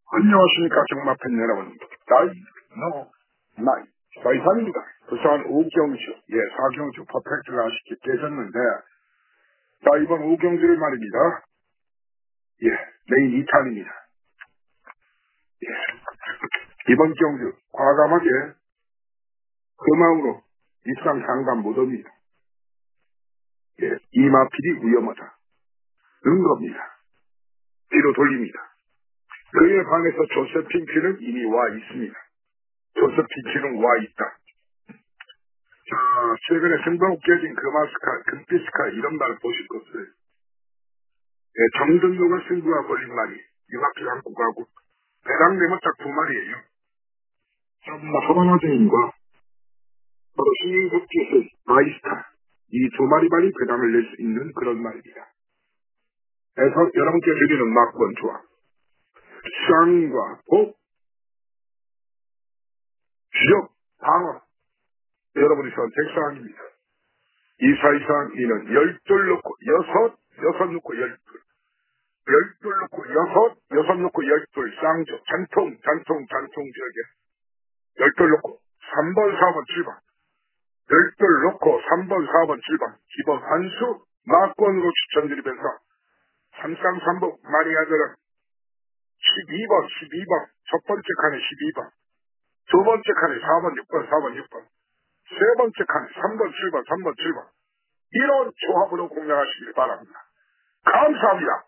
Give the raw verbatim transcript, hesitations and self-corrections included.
안녕하십니까, 정마팬 여러분. 나이, 노, 나이. 사이산입니다. 부산 우경주, 예, 사경주 퍼펙트가 아쉽게 깨졌는데, 자, 이번 우경주를 말입니다. 예, 내일 이 탄입니다. 예, 이번 경주, 과감하게, 그 마음으로 입상 상담 못합니다. 예, 이마필이 위험하다. 는 겁니다. 뒤로 돌립니다. 그에 반해서 조세핀 필은 이미 와 있습니다. 조세핀 필은 와 있다. 자, 최근에 승부하고 깨진 금아스카, 금피스카 이런 말 보실 것을 예, 정등록을 승부가 걸린 말이 유학기 한국 가고 배당 내면 딱 두 마리예요. 하바나드인과 바로 신인국기술 마이스타 이 두 마리 말이 배당을 낼 수 있는 그런 말입니다. 그래서 여러분께 드리는 막권 조합 쌍과 복, 주력, 방어 여러분의 선택사항입니다. 이 사이사항 이는 열둘 놓고 여섯, 여섯 놓고 열둘 열둘 놓고 여섯, 여섯 놓고 열둘 쌍조 잔통, 잔통, 잔통 지역에 열둘 놓고 삼 번, 사 번, 칠 번 열둘 놓고 삼 번, 사 번, 칠 번 기본 한수 막권으로 추천드리면서 삼상 삼복 마니아들은 십이 번, 십이 번 첫 번째 칸에 십이 번 두 번째 칸에 사 번, 육 번, 사 번, 육 번 세 번째 칸에 삼 번, 칠 번, 삼 번, 칠 번 이런 조합으로 공략하시길 바랍니다. 감사합니다.